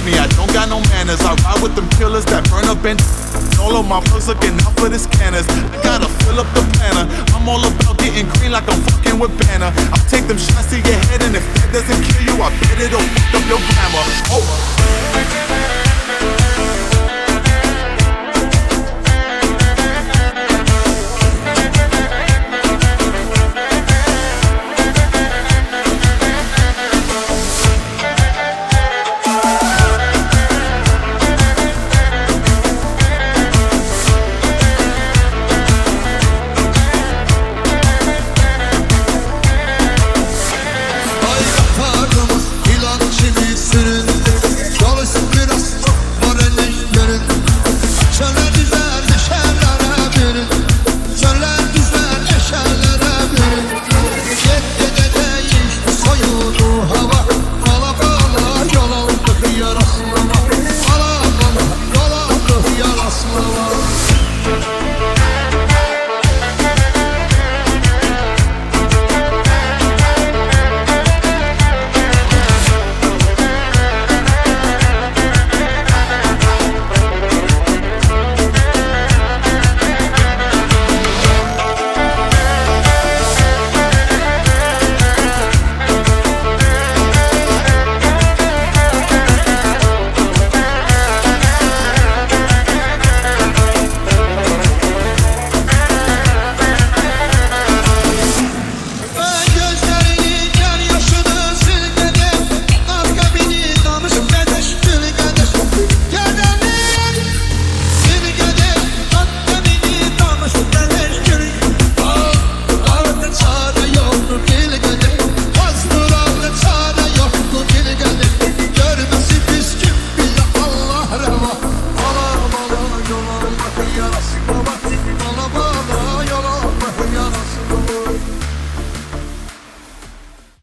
me, I don't got no manners. I ride with them killers that burn up and all of my plugs looking out for the scanners. I gotta fill up the planner. I'm all about getting green like I'm fucking with Banner. I'll take them shots to your head, and if that doesn't kill you, I bet it'll fuck up your grammar. Oh.